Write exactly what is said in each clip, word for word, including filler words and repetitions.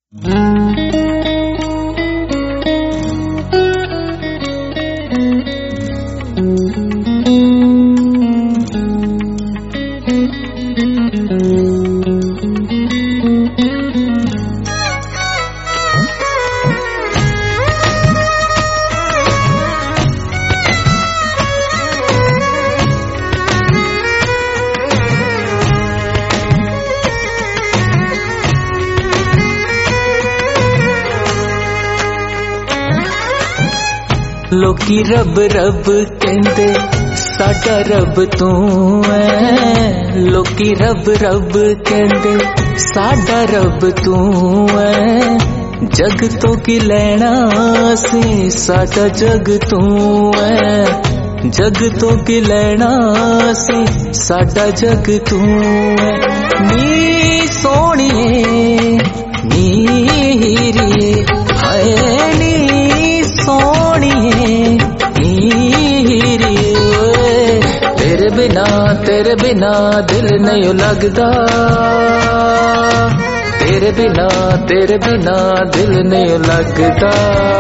लोकी रब रब कहंदे साडा रब तू है। लोकी रब रब कहंदे साडा रब तू है। जग तो की लेना सी साडा जग तू है। जग तो की लेना सी साडा जग तू है। नी सोहणिए नी हीरिए हाय नी सोहणिए तेरे बिना तेरे बिना दिल नहीं लगदा। तेरे बिना तेरे बिना दिल नहीं लगदा।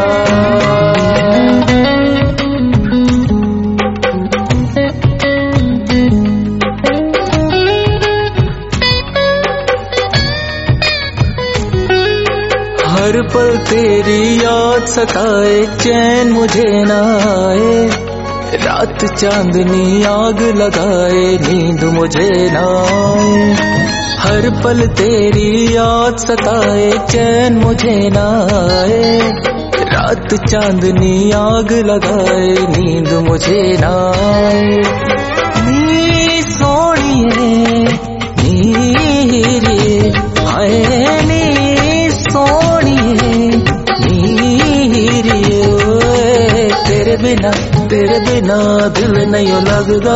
हर पल तेरी याद सताए चैन मुझे ना आए। रात चांदनी आग लगाए नींद मुझे ना आए। हर पल तेरी याद सताए चैन मुझे ना आए। रात चांदनी आग लगाए नींद मुझे ना आए। नी सोहणिए नी हीरिए हाय नी सोहणिए नी हीरिए तेरे बिना तेरे बिना दिल नहीं लगदा।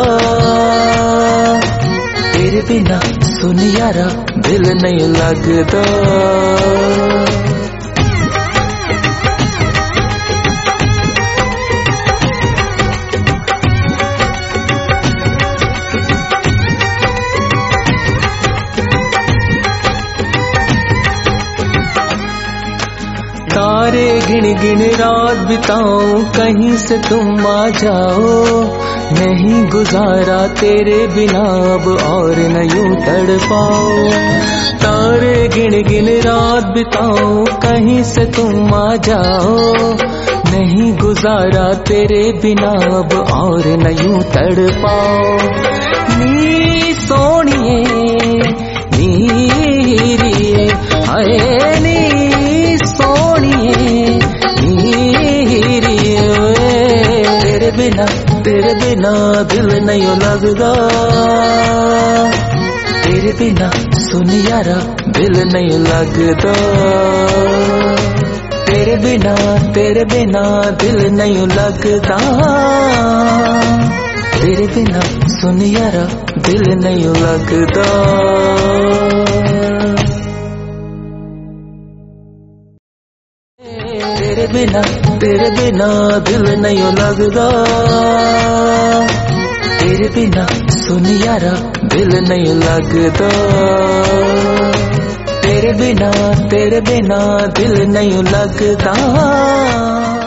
तेरे बिना सुन यारा दिल नहीं लगदा। तारे गिन गिन रात बिताऊं कहीं से तुम आ जाओ। नहीं गुजारा तेरे बिना अब और न यूं तड़पाओ। तारे गिन गिन रात बिताऊं कहीं से तुम आ जाओ। नहीं गुजारा तेरे बिना अब और न यूं तड़पाओ। नी सोहणिए नी हीरिए हाय नी सोहणिए नी हीरिए तेरे बिना तेरे बिना दिल नहीं लगदा। तेरे बिना सुन यारा दिल नहीं लगदा। तेरे बिना तेरे बिना दिल नहीं लगदा। तेरे बिना सुन यारा दिल नहीं लगदा। तेरे बिना तेरे बिना दिल नहीं लगदा। तेरे बिना सुन यारा दिल नहीं लगदा। तेरे बिना तेरे बिना दिल नहीं लगदा।